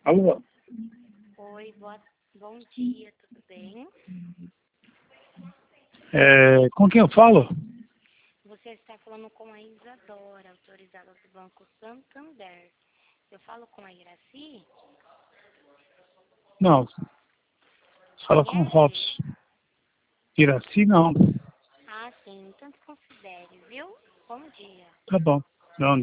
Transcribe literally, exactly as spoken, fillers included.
Alô? Oi, boa, bom dia, tudo bem? É, com quem eu falo? Você está falando com a Isadora, autorizada do Banco Santander. Eu falo com a Iraci? Não. Fala com o Conhece? Robson. Iraci, não. Ah, sim, tanto considere, viu? Bom dia. Tá bom. Não,